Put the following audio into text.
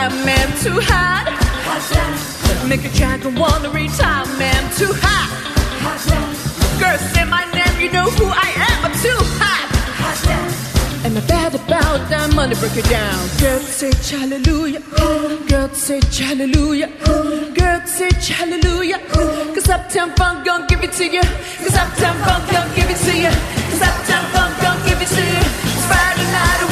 retire, man, too hot. Make a dragon wanna retire, man, too hot. Girl, say my name, you know who I am, I'm too hot. And I'm bad about that money, break it down. Girl, say hallelujah. Girl, say hallelujah. Girl, say hallelujah. Cause Uptown Funk gon' give it to you. Cause Uptown Funk gon' give it to you. Cause Uptown Funk gon' give it to you. It's Friday night.